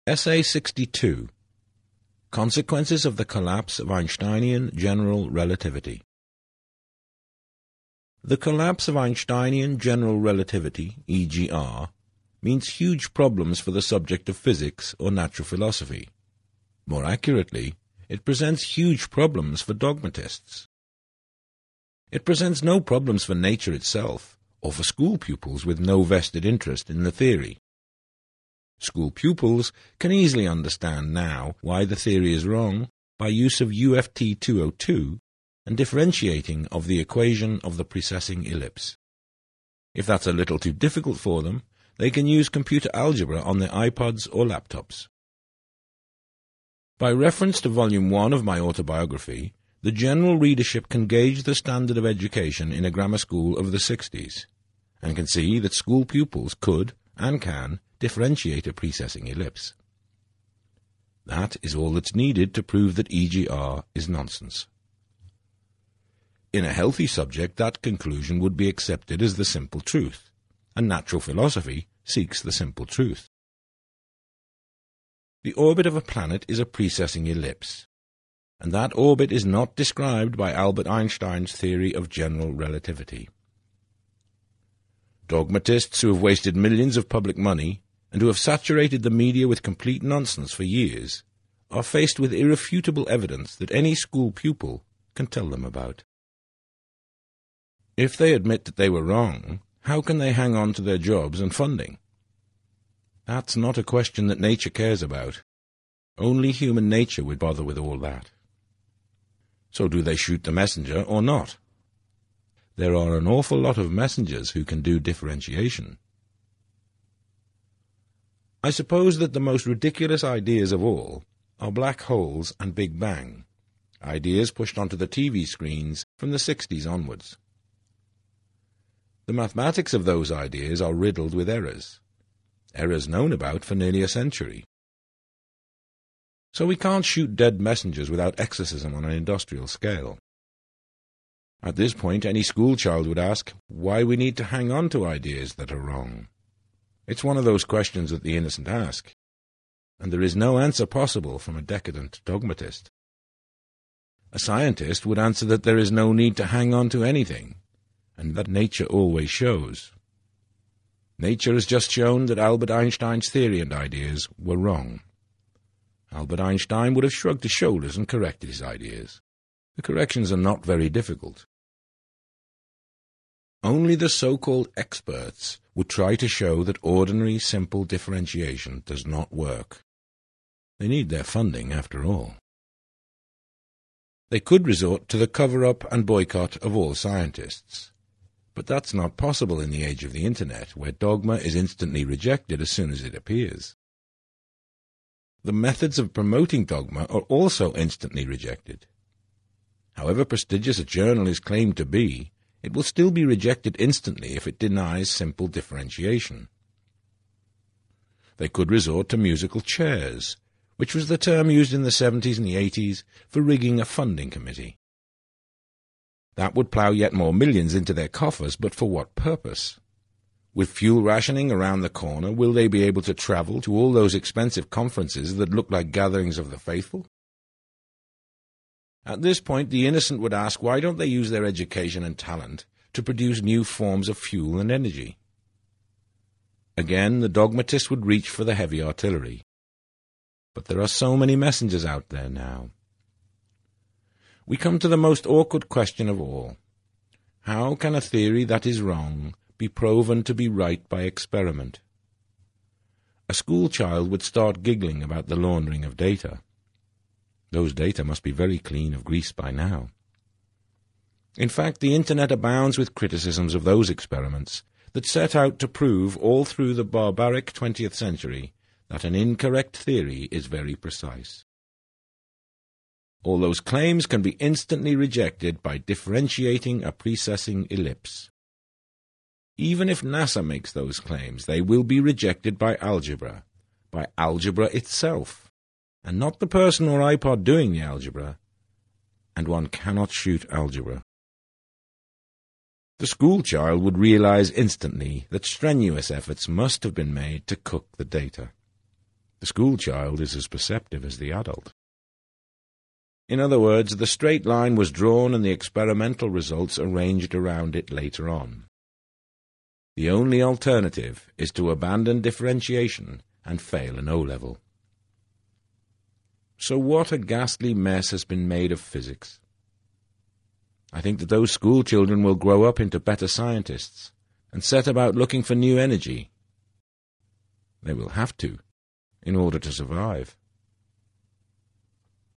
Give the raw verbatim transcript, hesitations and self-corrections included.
Essay sixty-two. Consequences of the Collapse of Einsteinian General Relativity. The collapse of Einsteinian General Relativity, E G R, means huge problems for the subject of physics or natural philosophy. More accurately, it presents huge problems for dogmatists. It presents no problems for nature itself, or for school pupils with no vested interest in the theory. School pupils can easily understand now why the theory is wrong by use of U F T two oh two and differentiating of the equation of the precessing ellipse. If that's a little too difficult for them, they can use computer algebra on their iPods or laptops. By reference to Volume one of my autobiography, the general readership can gauge the standard of education in a grammar school of the sixties, and can see that school pupils could, and can, differentiate a precessing ellipse. That is all that's needed to prove that E G R is nonsense. In a healthy subject, that conclusion would be accepted as the simple truth, and natural philosophy seeks the simple truth. The orbit of a planet is a precessing ellipse, and that orbit is not described by Albert Einstein's theory of general relativity. Dogmatists who have wasted millions of public money and who have saturated the media with complete nonsense for years are faced with irrefutable evidence that any school pupil can tell them about. If they admit that they were wrong, how can they hang on to their jobs and funding? That's not a question that nature cares about. Only human nature would bother with all that. So do they shoot the messenger or not? There are an awful lot of messengers who can do differentiation. I suppose that the most ridiculous ideas of all are black holes and Big Bang, ideas pushed onto the T V screens from the sixties onwards. The mathematics of those ideas are riddled with errors, errors known about for nearly a century. So we can't shoot dead messengers without exorcism on an industrial scale. At this point, any schoolchild would ask why we need to hang on to ideas that are wrong. It's one of those questions that the innocent ask, and there is no answer possible from a decadent dogmatist. A scientist would answer that there is no need to hang on to anything, and that nature always shows. Nature has just shown that Albert Einstein's theory and ideas were wrong. Albert Einstein would have shrugged his shoulders and corrected his ideas. The corrections are not very difficult. Only the so-called experts would try to show that ordinary, simple differentiation does not work. They need their funding, after all. They could resort to the cover-up and boycott of all scientists. But that's not possible in the age of the Internet, where dogma is instantly rejected as soon as it appears. The methods of promoting dogma are also instantly rejected. However prestigious a journal is claimed to be, it will still be rejected instantly if it denies simple differentiation. They could resort to musical chairs, which was the term used in the seventies and the eighties for rigging a funding committee. That would plough yet more millions into their coffers, but for what purpose? With fuel rationing around the corner, will they be able to travel to all those expensive conferences that look like gatherings of the faithful? At this point, the innocent would ask, why don't they use their education and talent to produce new forms of fuel and energy? Again, the dogmatist would reach for the heavy artillery. But there are so many messengers out there now. We come to the most awkward question of all. How can a theory that is wrong be proven to be right by experiment? A schoolchild would start giggling about the laundering of data. Those data must be very clean of grease by now. In fact, the Internet abounds with criticisms of those experiments that set out to prove all through the barbaric twentieth century that an incorrect theory is very precise. All those claims can be instantly rejected by differentiating a precessing ellipse. Even if NASA makes those claims, they will be rejected by algebra, by algebra itself, and not the person or iPod doing the algebra, and one cannot shoot algebra. The schoolchild would realize instantly that strenuous efforts must have been made to cook the data. The schoolchild is as perceptive as the adult. In other words, the straight line was drawn and the experimental results arranged around it later on. The only alternative is to abandon differentiation and fail an O-level. So what a ghastly mess has been made of physics. I think that those school children will grow up into better scientists and set about looking for new energy. They will have to, in order to survive.